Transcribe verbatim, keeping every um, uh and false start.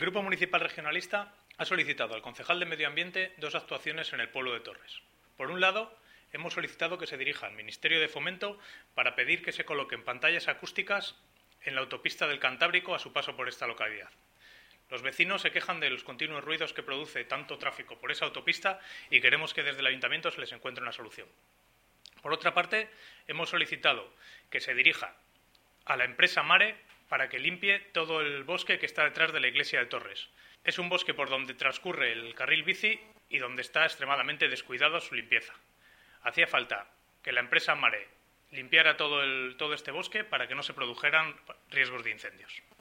Grupo Municipal Regionalista ha solicitado al concejal de Medio Ambiente dos actuaciones en el pueblo de Torres. Por un lado, hemos solicitado que se dirija al Ministerio de Fomento para pedir que se coloquen pantallas acústicas en la autopista del Cantábrico a su paso por esta localidad. Los vecinos se quejan de los continuos ruidos que produce tanto tráfico por esa autopista y queremos que desde el Ayuntamiento se les encuentre una solución. Por otra parte, hemos solicitado que se dirija a la empresa Mare para que limpie todo el bosque que está detrás de la iglesia de Torres. Es un bosque por donde transcurre el carril bici y donde está extremadamente descuidado su limpieza. Hacía falta que la empresa Mare limpiara todo, el, todo este bosque para que no se produjeran riesgos de incendios.